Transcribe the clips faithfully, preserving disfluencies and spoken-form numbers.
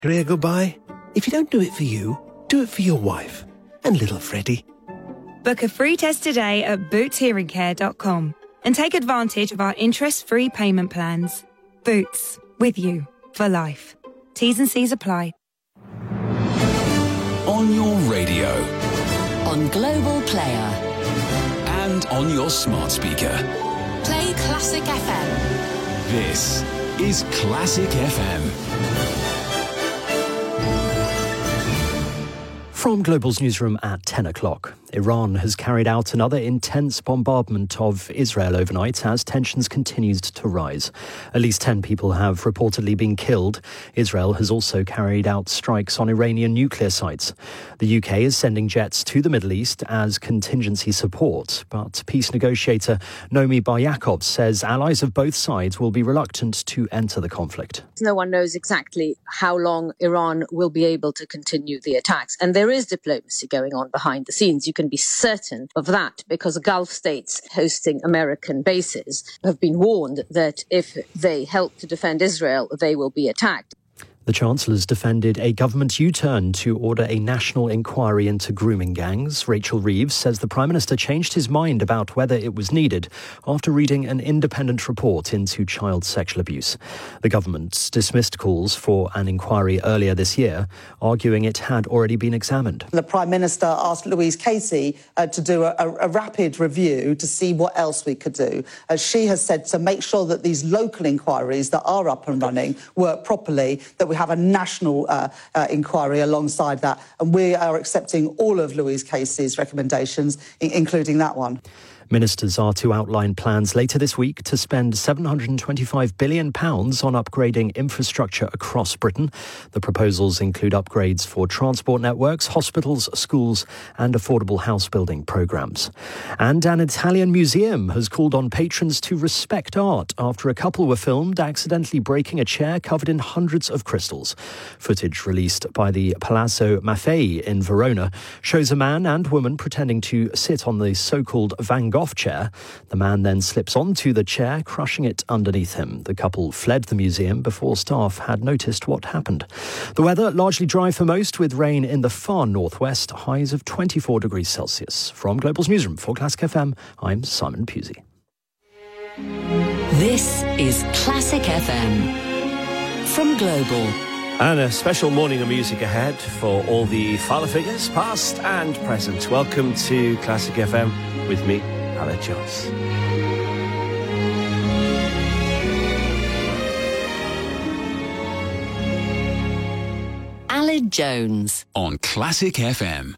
Career goodbye? If you don't do it for you, do it for your wife and little Freddie. Book a free test today at boots hearing care dot com and take advantage of our interest-free payment plans. Boots, with you for life. T's and C's apply. On your radio. On Global Player. And on your smart speaker. Play Classic F M. This is Classic F M. From Global's newsroom at ten o'clock, Iran has carried out another intense bombardment of Israel overnight as tensions continued to rise. At least ten people have reportedly been killed. Israel has also carried out strikes on Iranian nuclear sites. The U K is sending jets to the Middle East as contingency support, but peace negotiator Nomi Bar-Yaakov says allies of both sides will be reluctant to enter the conflict. No one knows exactly how long Iran will be able to continue the attacks, and there is diplomacy going on behind the scenes. You can be certain of that because Gulf states hosting American bases have been warned that if they help to defend Israel, they will be attacked. The Chancellor's defended a government U-turn to order a national inquiry into grooming gangs. Rachel Reeves says the Prime Minister changed his mind about whether it was needed after reading an independent report into child sexual abuse. The government dismissed calls for an inquiry earlier this year, arguing it had already been examined. The Prime Minister asked Louise Casey uh, to do a, a rapid review to see what else we could do. As she has said, to make sure that these local inquiries that are up and running work properly, that we have a national uh, uh, inquiry alongside that. And we are accepting all of Louise Casey's recommendations, I- including that one. Ministers are to outline plans later this week to spend seven hundred twenty-five billion pounds on upgrading infrastructure across Britain. The proposals include upgrades for transport networks, hospitals, schools and affordable house building programmes. And an Italian museum has called on patrons to respect art after a couple were filmed accidentally breaking a chair covered in hundreds of crystals. Footage released by the Palazzo Maffei in Verona shows a man and woman pretending to sit on the so-called Van Gogh chair. The man then slips onto the chair, crushing it underneath him. The couple fled the museum before staff had noticed what happened. The weather largely dry for most, with rain in the far northwest, highs of twenty-four degrees Celsius. From Global's newsroom for Classic F M, I'm Simon Pusey. This is Classic F M from Global. And a special morning of music ahead for all the father figures, past and present. Welcome to Classic F M with me, Aled Jones. Aled Jones on Classic F M.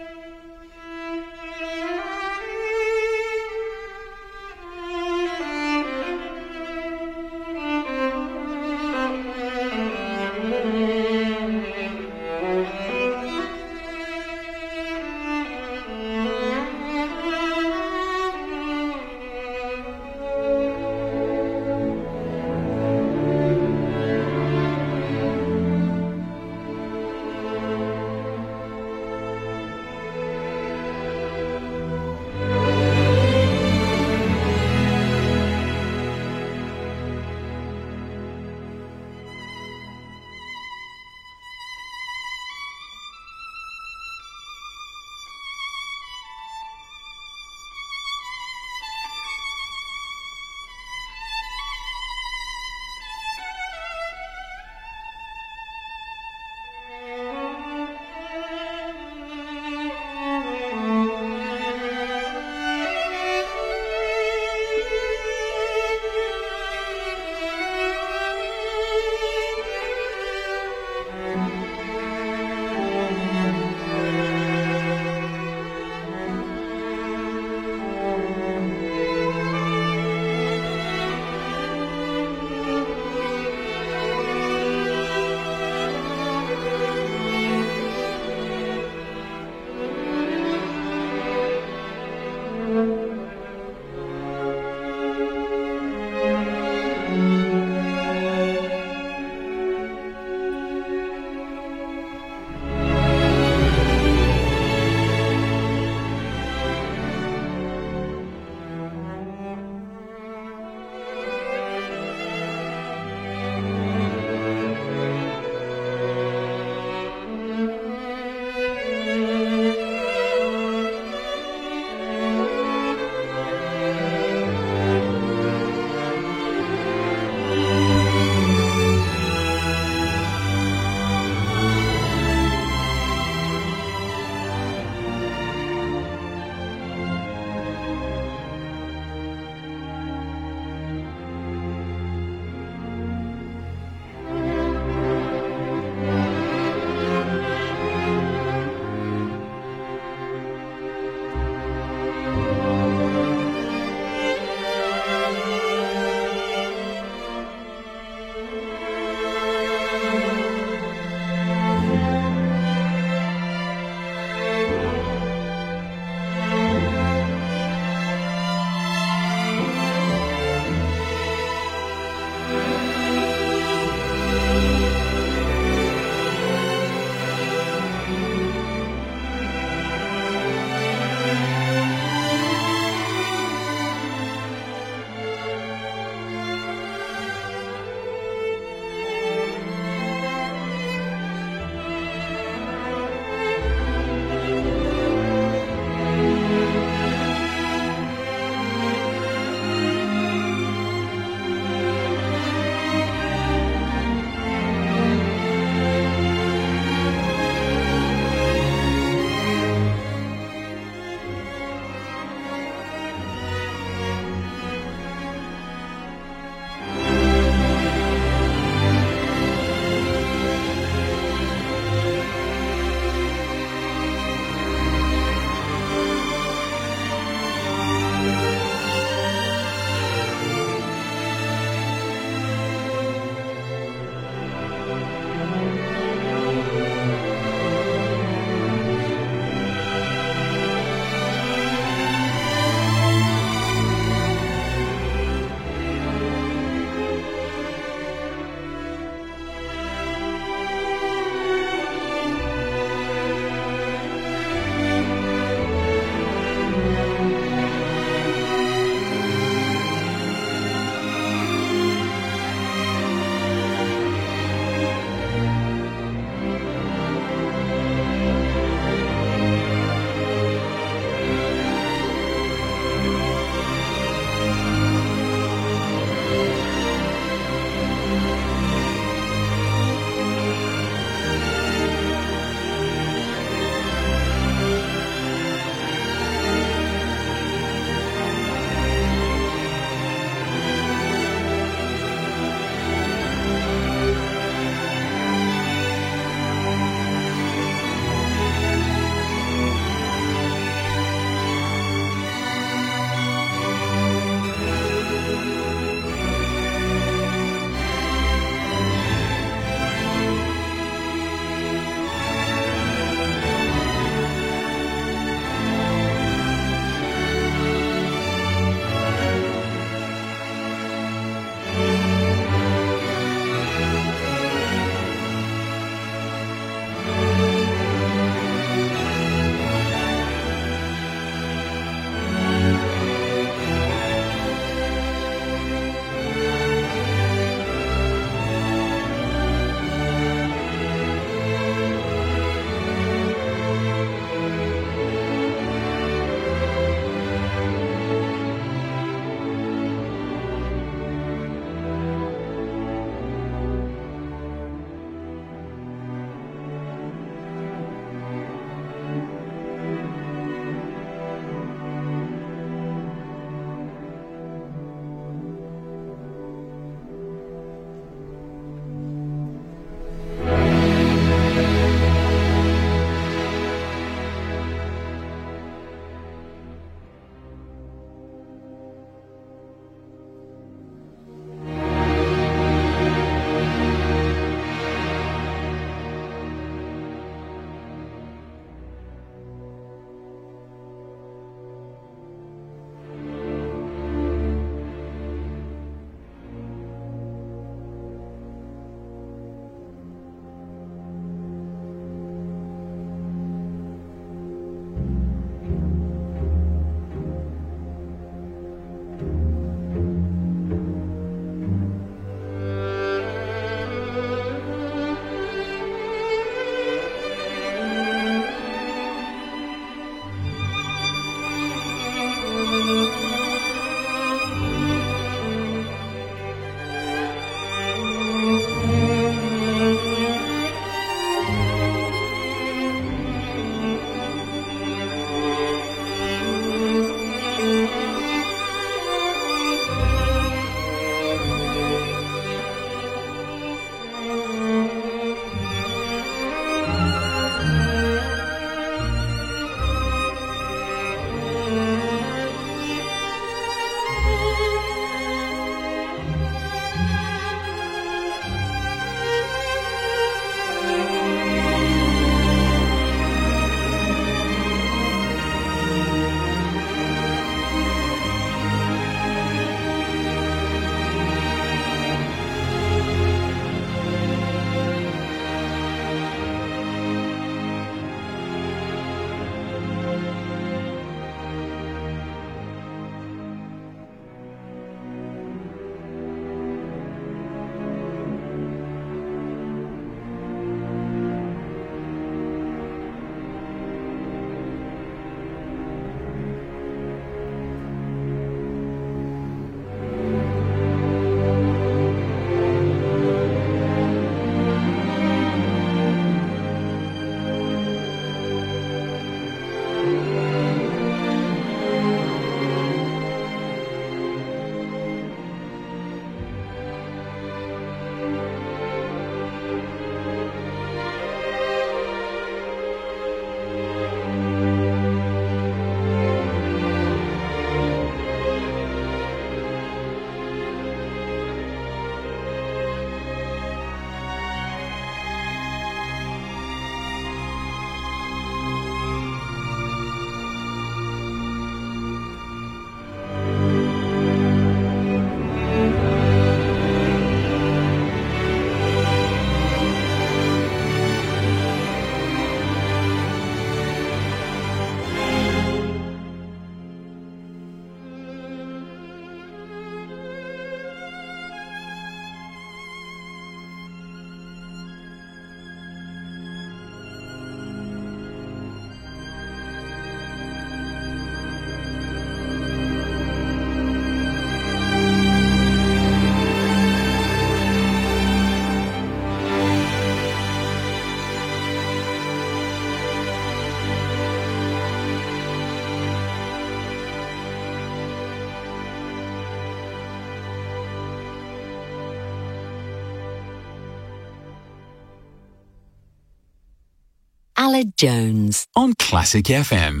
Aled Jones on Classic F M.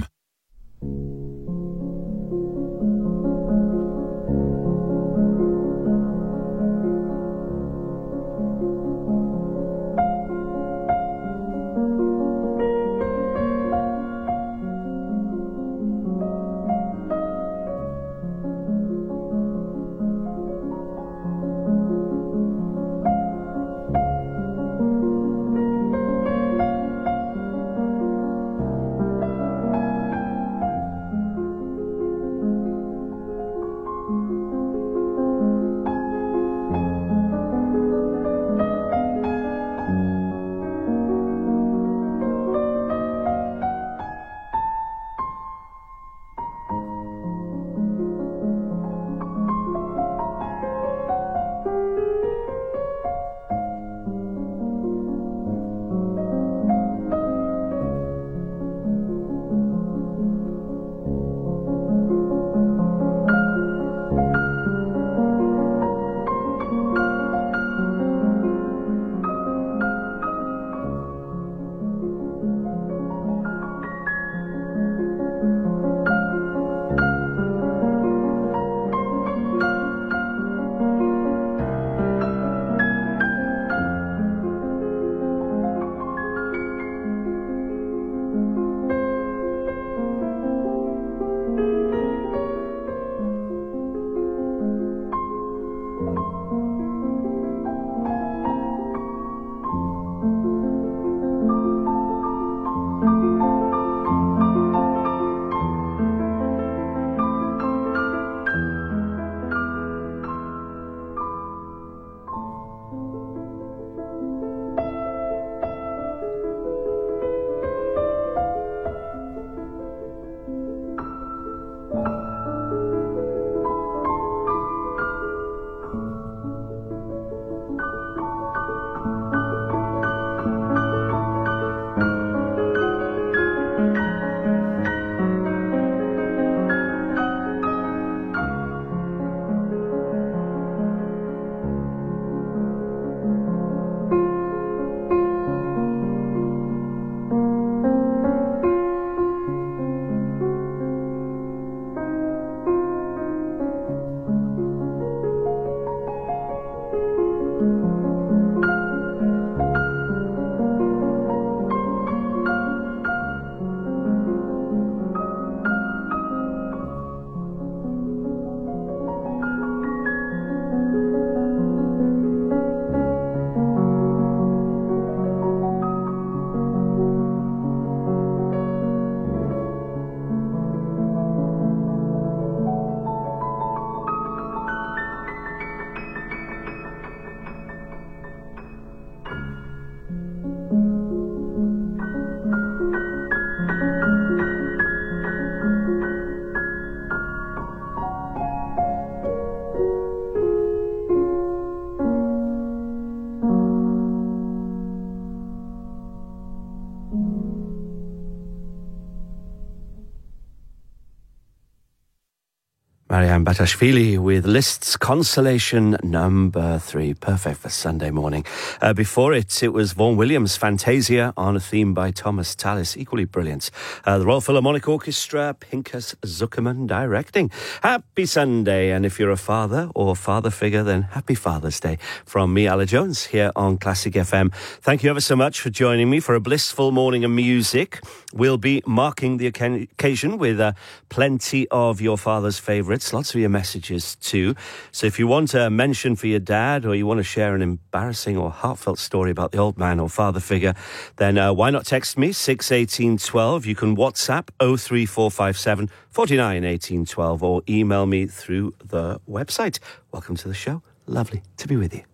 Marianne Batashvili with Liszt's Consolation number three. Perfect for Sunday morning. Uh, before it, it was Vaughan Williams' Fantasia on a theme by Thomas Tallis. Equally brilliant. Uh, the Royal Philharmonic Orchestra, Pinchas Zuckerman directing. Happy Sunday. And if you're a father or father figure, then happy Father's Day from me, Aled Jones, here on Classic F M. Thank you ever so much for joining me for a blissful morning of music. We'll be marking the occasion with uh, plenty of your father's favourites. Lots of your messages too. So if you want a mention for your dad, or you want to share an embarrassing or heartfelt story about the old man or father figure, then uh, why not text me six eighteen twelve. You can WhatsApp oh three four five seven forty-nine eighteen twelve or email me through the website. Welcome to the show. Lovely to be with you.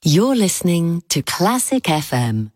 You're listening to Classic F M.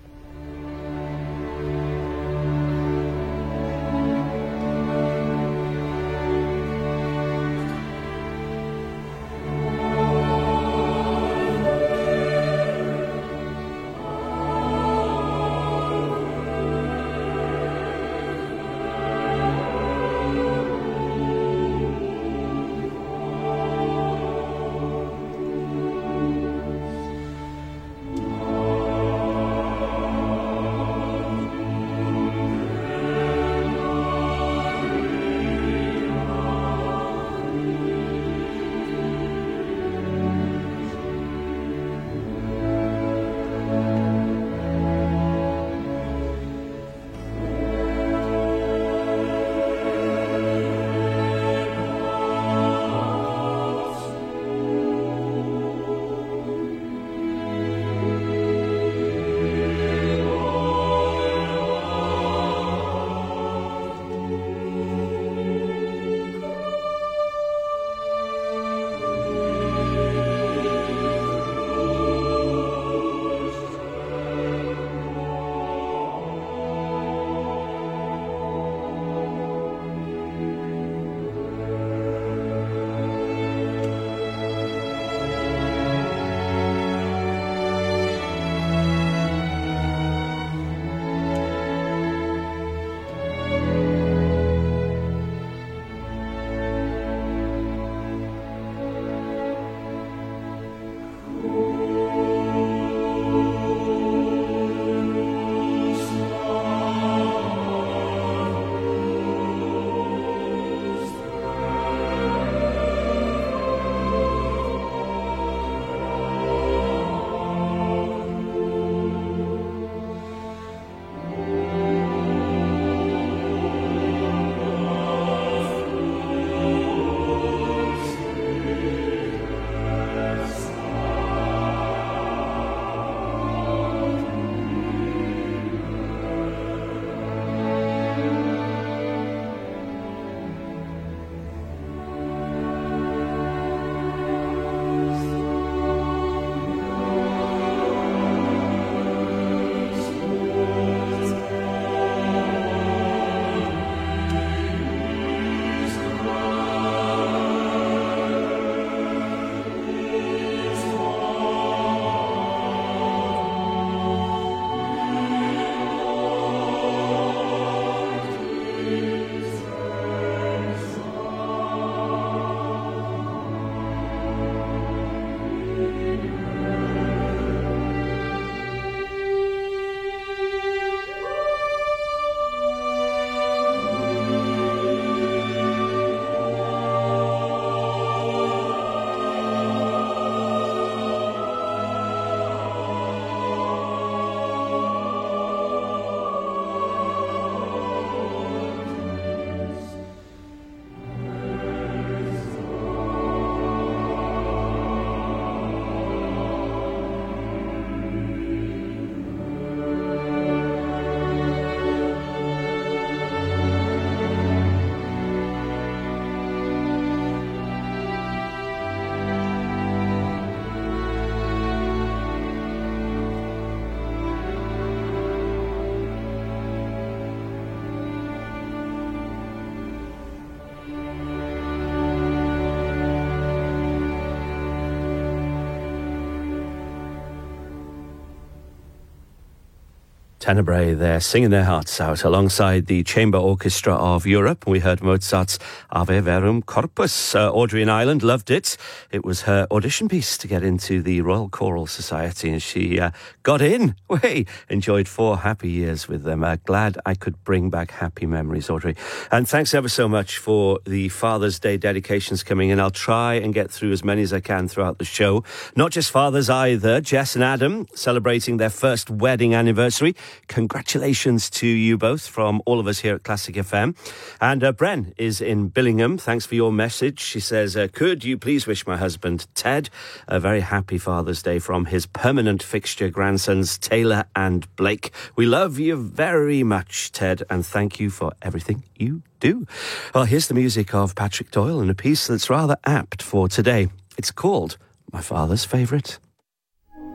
Tenebrae there, singing their hearts out alongside the Chamber Orchestra of Europe. We heard Mozart's Ave Verum Corpus. Uh, Audrey in Ireland loved it. It was her audition piece to get into the Royal Choral Society, and she uh, got in. We enjoyed four happy years with them. Uh, glad I could bring back happy memories, Audrey. And thanks ever so much for the Father's Day dedications coming in. I'll try and get through as many as I can throughout the show. Not just fathers either. Jess and Adam celebrating their first wedding anniversary. Congratulations to you both from all of us here at Classic F M. And uh, Bren is in Billingham. Thanks for your message. She says, uh, could you please wish my husband, Ted, a very happy Father's Day from his permanent fixture grandsons, Taylor and Blake. We love you very much, Ted, and thank you for everything you do. Well, here's the music of Patrick Doyle and a piece that's rather apt for today. It's called My Father's Favourite.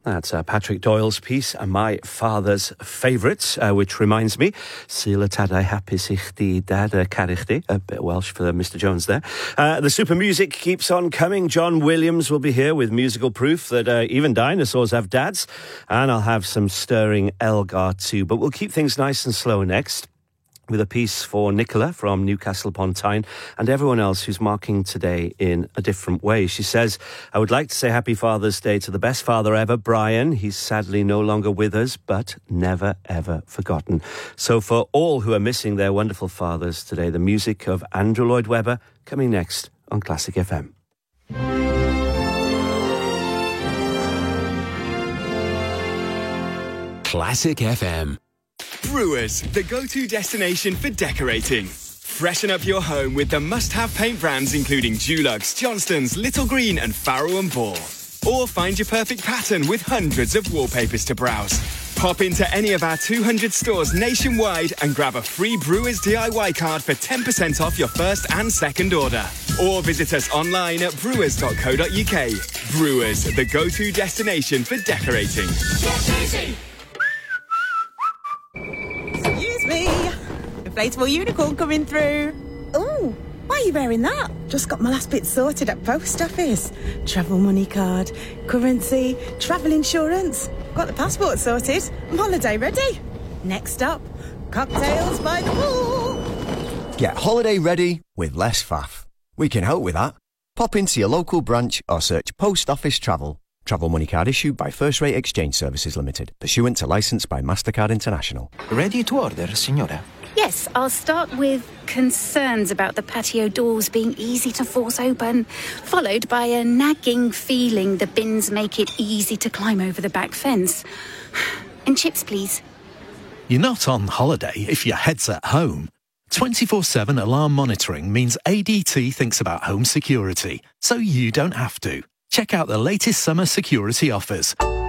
That's uh, Patrick Doyle's piece, uh, my father's favourite, uh, which reminds me, Sila Tadai Hapis Ich Di Dada Carichdi, a bit Welsh for Mister Jones there. Uh, the super music keeps on coming. John Williams will be here with musical proof that uh, even dinosaurs have dads, and I'll have some stirring Elgar too. But we'll keep things nice and slow next, with a piece for Nicola from Newcastle upon Tyne and everyone else who's marking today in a different way. She says, I would like to say Happy Father's Day to the best father ever, Brian. He's sadly no longer with us, but never, ever forgotten. So for all who are missing their wonderful fathers today, the music of Andrew Lloyd Webber coming next on Classic F M. Classic F M. Brewers, the go-to destination for decorating. Freshen up your home with the must-have paint brands including Dulux, Johnston's, Little Green and Farrow and Ball. Or find your perfect pattern with hundreds of wallpapers to browse. Pop into any of our two hundred stores nationwide and grab a free Brewers D I Y card for ten percent off your first and second order. Or visit us online at brewers dot co dot uk. Brewers, the go-to destination for decorating. Excuse me. Inflatable unicorn coming through. Ooh, why are you wearing that? Just got my last bit sorted at post office. Travel money card, currency, travel insurance. Got the passport sorted. I'm holiday ready. Next up, cocktails by the pool. Get holiday ready with less faff. We can help with that. Pop into your local branch or search Post Office Travel. Travel money card issued by First Rate Exchange Services Limited, pursuant to licence by MasterCard International. Ready to order, signora? Yes, I'll start with concerns about the patio doors being easy to force open, followed by a nagging feeling the bins make it easy to climb over the back fence. And chips, please. You're not on holiday if your head's at home. twenty-four seven alarm monitoring means A D T thinks about home security, so you don't have to. Check out the latest summer security offers.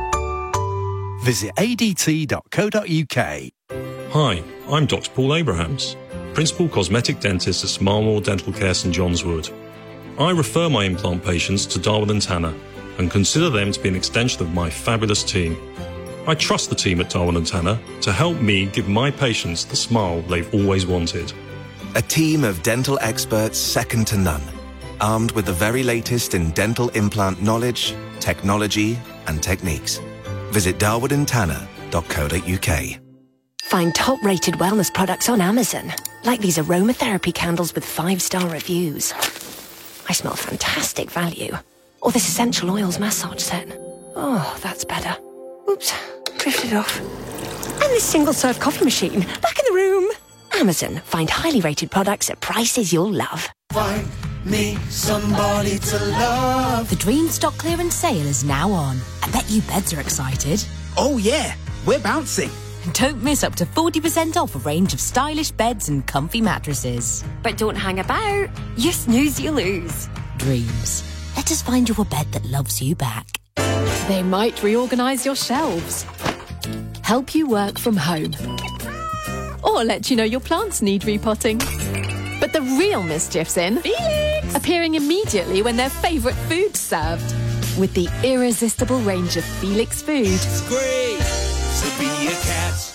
Visit a d t dot co dot u k. Hi, I'm Doctor Paul Abrahams, Principal Cosmetic Dentist at Smarlmore Dental Care St John's Wood. I refer my implant patients to Darwin and Tanner and consider them to be an extension of my fabulous team. I trust the team at Darwin and Tanner to help me give my patients the smile they've always wanted. A team of dental experts second to none, armed with the very latest in dental implant knowledge, technology and techniques. Visit darwin and tanner dot co dot u k. Find top-rated wellness products on Amazon, like these aromatherapy candles with five-star reviews. I smell fantastic value. Or this essential oils massage set. Oh, that's better. Oops, drifted off. And this single-serve coffee machine, back in the room. Amazon, find highly rated products at prices you'll love. Find me somebody to love. The Dream Stock Clearance Sale is now on. I bet you beds are excited. Oh yeah, we're bouncing. Don't miss up to forty percent off a range of stylish beds and comfy mattresses. But don't hang about. You snooze, you lose. Dreams. Let us find you a bed that loves you back. They might reorganise your shelves, help you work from home, or let you know your plants need repotting. But the real mischief's in Felix! Appearing immediately when their favourite food's served. With the irresistible range of Felix food. It's great to be a cat.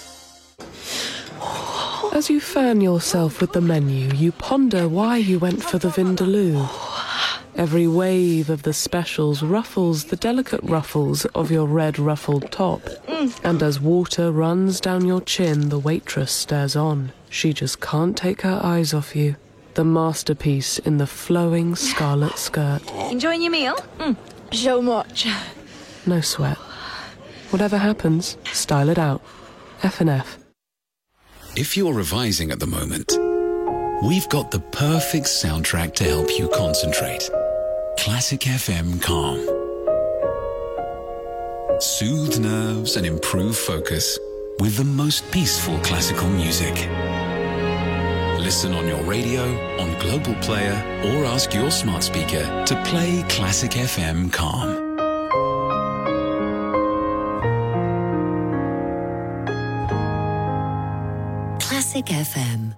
As you fan yourself with the menu, you ponder why you went for the Vindaloo. Every wave of the specials ruffles the delicate ruffles of your red ruffled top. Mm. And as water runs down your chin, the waitress stares on. She just can't take her eyes off you. The masterpiece in the flowing scarlet skirt. Enjoying your meal? Mm. So much. No sweat. Whatever happens, style it out. F and F. If you're revising at the moment, we've got the perfect soundtrack to help you concentrate. Classic F M Calm. Soothe nerves and improve focus with the most peaceful classical music. Listen on your radio, on Global Player, or ask your smart speaker to play Classic F M Calm. Classic F M.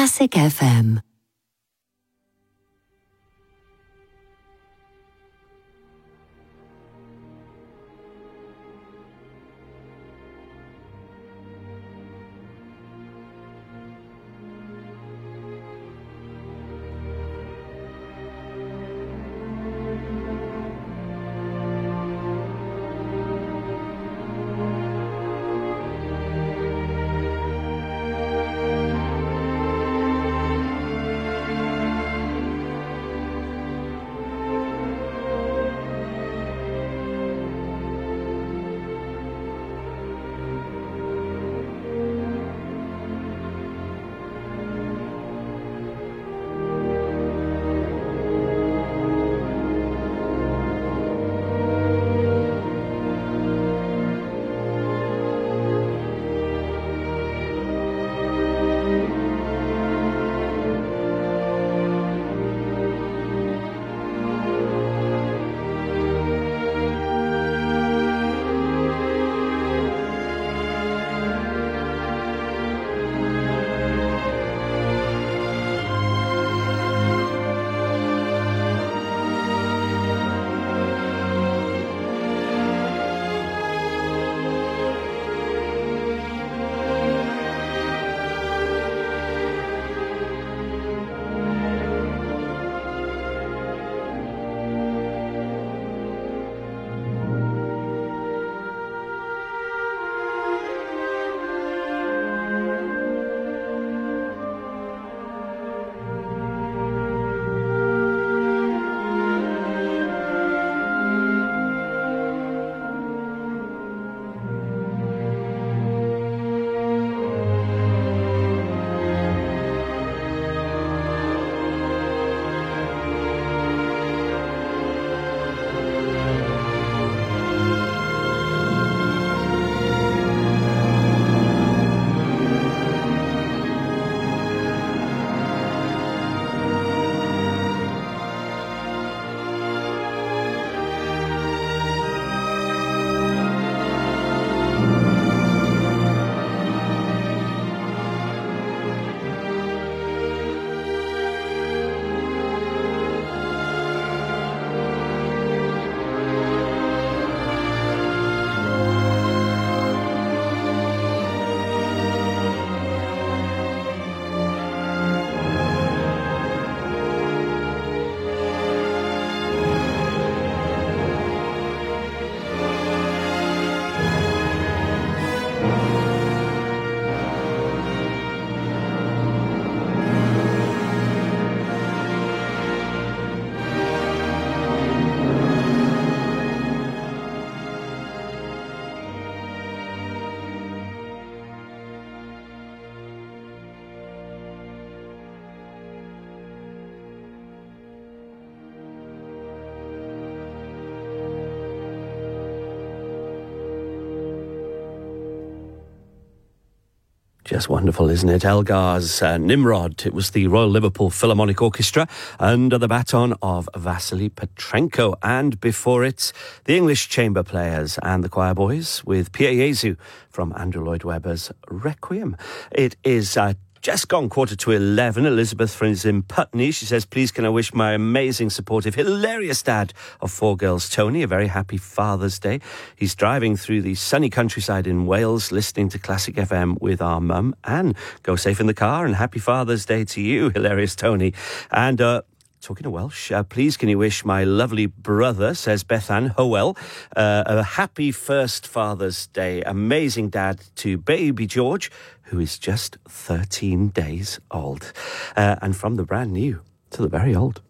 Classic F M. Just wonderful, isn't it? Elgar's uh, Nimrod. It was the Royal Liverpool Philharmonic Orchestra under the baton of Vasily Petrenko. And before it, the English Chamber Players and the Choir Boys with Pierre Jesu from Andrew Lloyd Webber's Requiem. It is uh, just gone quarter to eleven. Elizabeth is in Putney. She says, please can I wish my amazing, supportive, hilarious dad of four girls, Tony, a very happy Father's Day. He's driving through the sunny countryside in Wales, listening to Classic F M with our mum. And go safe in the car and happy Father's Day to you, hilarious Tony. And, uh, talking of Welsh, uh, please can you wish my lovely brother, says Bethan Howell, uh, a happy first Father's Day. Amazing dad to baby George, who is just thirteen days old. Uh, and from the brand new to the very old.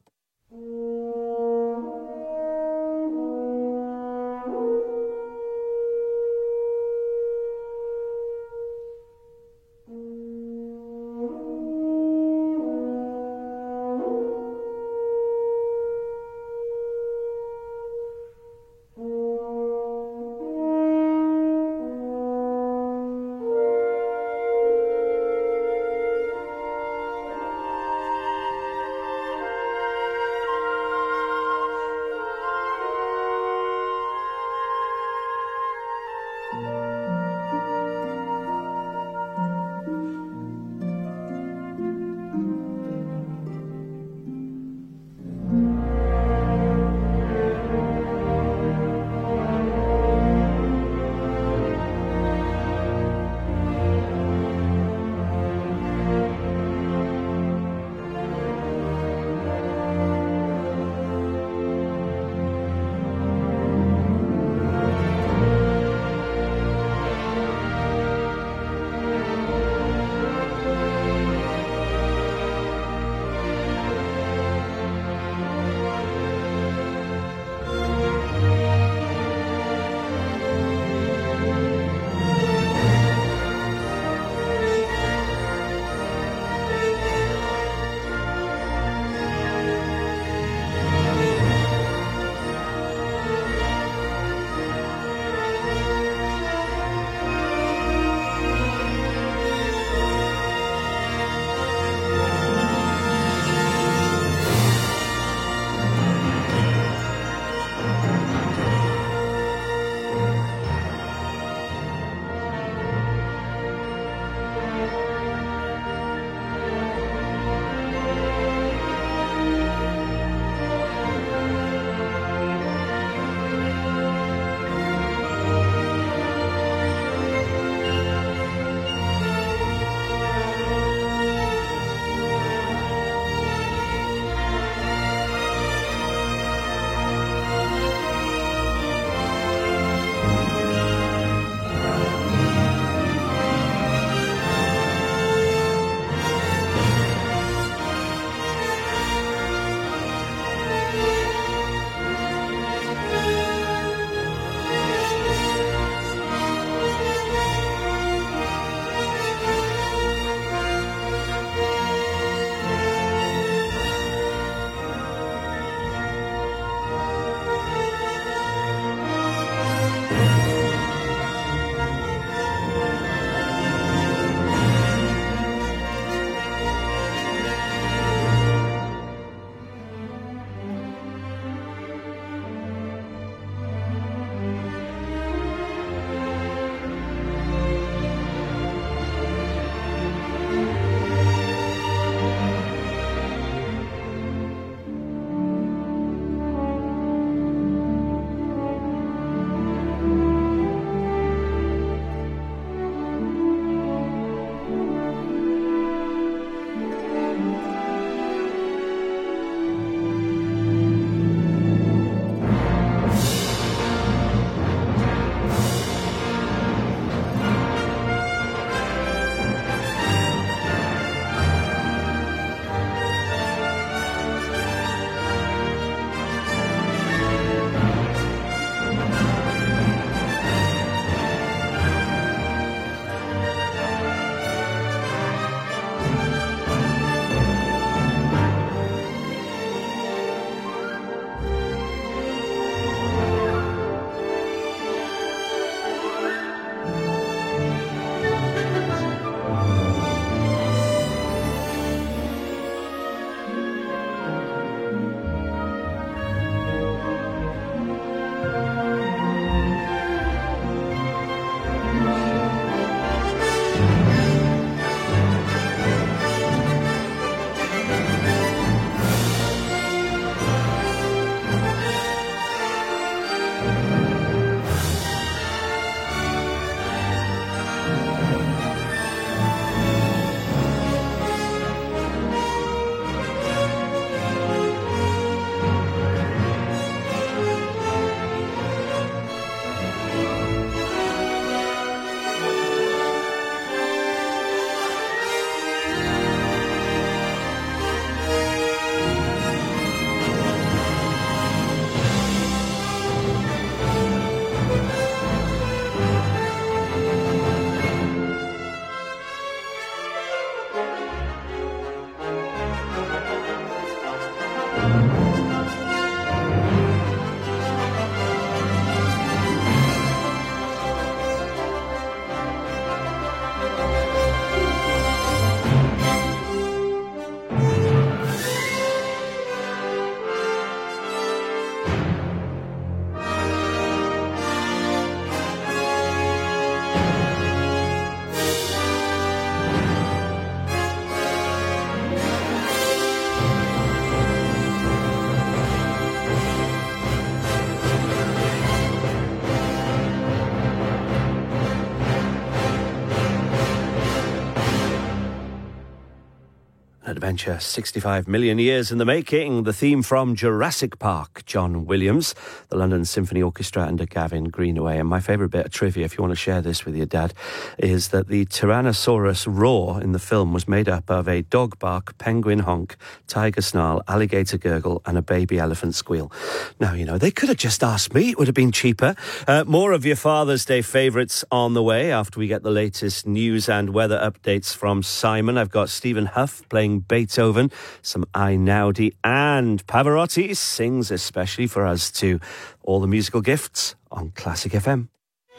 adventure. sixty-five million years in the making. The theme from Jurassic Park, John Williams, the London Symphony Orchestra under Gavin Greenaway. And my favourite bit of trivia, if you want to share this with your dad, is that the Tyrannosaurus roar in the film was made up of a dog bark, penguin honk, tiger snarl, alligator gurgle and a baby elephant squeal. Now, you know, they could have just asked me. It would have been cheaper. Uh, more of your Father's Day favourites on the way after we get the latest news and weather updates from Simon. I've got Stephen Huff playing Beethoven, some Einaudi, and Pavarotti sings especially for us too. All the musical gifts on Classic F M.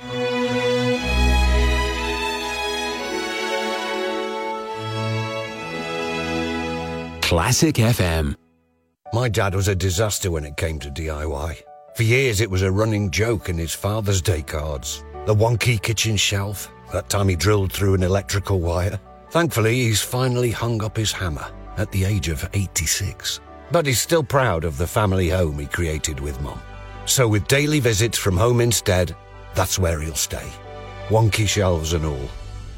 Classic F M. My dad was a disaster when it came to D I Y. For years it was a running joke in his Father's Day cards. The wonky kitchen shelf, that time he drilled through an electrical wire. Thankfully, he's finally hung up his hammer at the age of eighty-six. But he's still proud of the family home he created with Mum. So with daily visits from Home Instead, that's where he'll stay. Wonky shelves and all.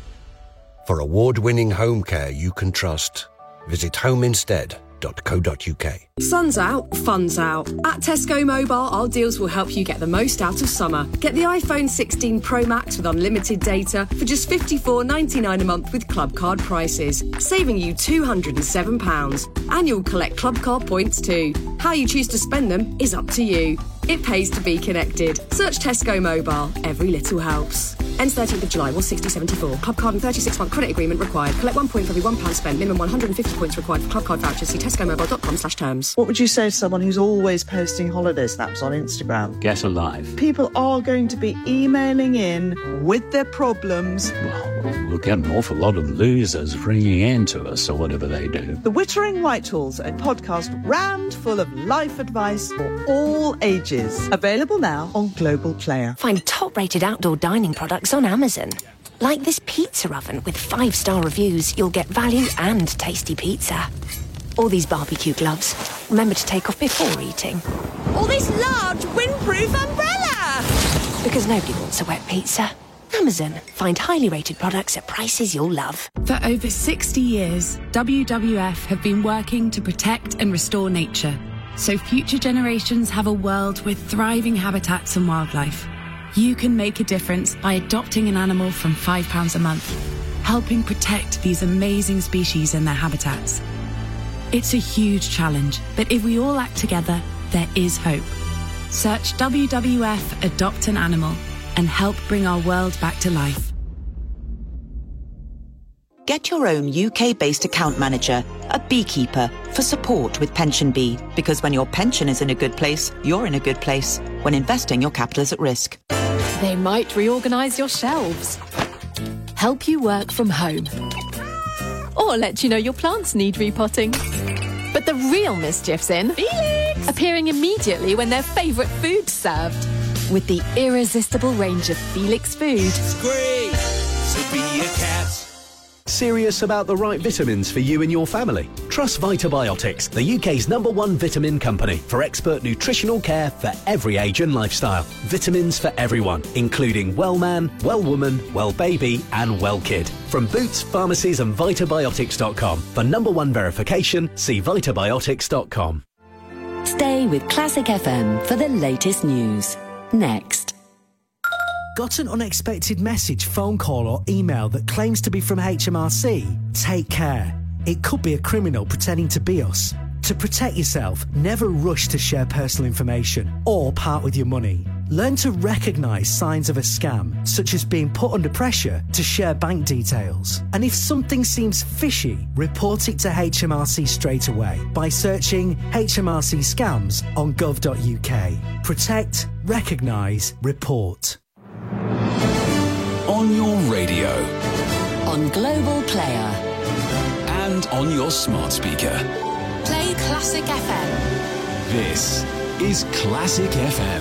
For award-winning home care you can trust, visit home instead dot co dot uk. Sun's out, fun's out. At Tesco Mobile, our deals will help you get the most out of summer. Get the iPhone sixteen Pro Max with unlimited data for just fifty-four ninety-nine a month with Club Card prices, saving you two hundred and seven pounds. And you'll collect Club Card points too. How you choose to spend them is up to you. It pays to be connected. Search Tesco Mobile. Every little helps. Ends thirteenth of July, one sixty seventy-four. Club Card and thirty-six month credit agreement required. Collect one point for every one pound spent. Minimum one hundred and fifty points required for Club Card vouchers. See tesco mobile dot com slash terms. What would you say to someone who's always posting holiday snaps on Instagram? Get alive. People are going to be emailing in with their problems. Well, we'll get an awful lot of losers ringing in to us or whatever they do. The Wittering Whitehall's a podcast rammed full of life advice for all ages. Available now on Global Player. Find top-rated outdoor dining products on Amazon. Like this pizza oven with five-star reviews, you'll get value and tasty pizza. Or these barbecue gloves. Remember to take off before eating. Or this large windproof umbrella! Because nobody wants a wet pizza. Amazon. Find highly rated products at prices you'll love. For over sixty years, W W F have been working to protect and restore nature, so future generations have a world with thriving habitats and wildlife. You can make a difference by adopting an animal from five pounds a month, helping protect these amazing species and their habitats. It's a huge challenge, but if we all act together, there is hope. Search W W F Adopt an Animal and help bring our world back to life. Get your own U K-based account manager, a beekeeper, for support with PensionBee. Because when your pension is in a good place, you're in a good place. When investing, your capital is at risk. They might reorganise your shelves, help you work from home, or let you know your plants need repotting. But the real mischief's in Felix! Appearing immediately when their favourite food's served. With the irresistible range of Felix food. It's great to be a cat. Serious about the right vitamins for you and your family? Trust Vitabiotics, the U K's number one vitamin company, for expert nutritional care for every age and lifestyle. Vitamins for everyone, including well man, well woman, well baby and well kid. From Boots, pharmacies and vitabiotics dot com. For number one verification, see vitabiotics dot com. Stay with Classic F M for the latest news. Next. Got an unexpected message, phone call or email that claims to be from H M R C? Take care. It could be a criminal pretending to be us. To protect yourself, never rush to share personal information or part with your money. Learn to recognise signs of a scam, such as being put under pressure to share bank details. And if something seems fishy, report it to H M R C straight away by searching H M R C scams on gov dot U K. Protect, recognise, report. On your radio. On Global Player. And on your smart speaker. Play Classic F M. This is Classic F M.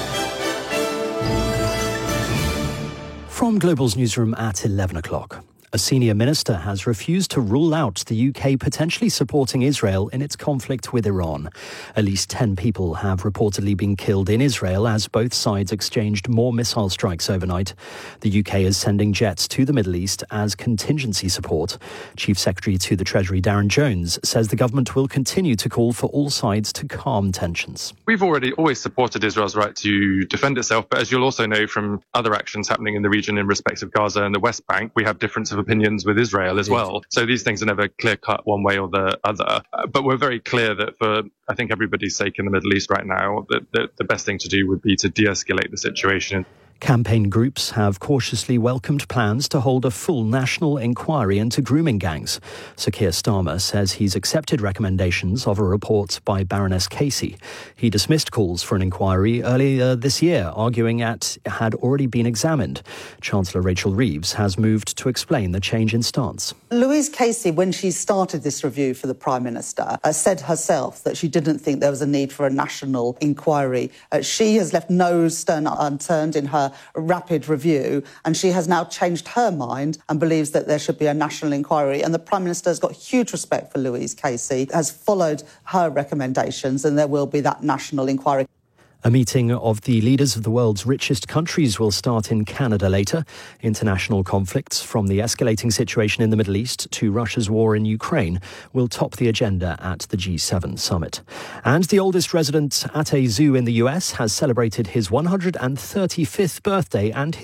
From Global's newsroom at eleven o'clock. A senior minister has refused to rule out the U K potentially supporting Israel in its conflict with Iran. At least ten people have reportedly been killed in Israel as both sides exchanged more missile strikes overnight. The U K is sending jets to the Middle East as contingency support. Chief Secretary to the Treasury Darren Jones says the government will continue to call for all sides to calm tensions. We've already always supported Israel's right to defend itself, but as you'll also know from other actions happening in the region in respect of Gaza and the West Bank, we have difference of opinions with Israel as well. So these things are never clear-cut one way or the other. Uh, but we're very clear that for, I think, everybody's sake in the Middle East right now, that, that the best thing to do would be to de-escalate the situation. Campaign groups have cautiously welcomed plans to hold a full national inquiry into grooming gangs. Sir Keir Starmer says he's accepted recommendations of a report by Baroness Casey. He dismissed calls for an inquiry earlier this year, arguing it had already been examined. Chancellor Rachel Reeves has moved to explain the change in stance. Louise Casey, when she started this review for the Prime Minister, uh, said herself that she didn't think there was a need for a national inquiry. Uh, she has left no stone unturned in her rapid review, and she has now changed her mind and believes that there should be a national inquiry. And the Prime Minister has got huge respect for Louise Casey, has followed her recommendations, and there will be that national inquiry. A meeting of the leaders of the world's richest countries will start in Canada later. International conflicts, from the escalating situation in the Middle East to Russia's war in Ukraine, will top the agenda at the G seven summit. And the oldest resident at a zoo in the U S has celebrated his one hundred thirty-fifth birthday and his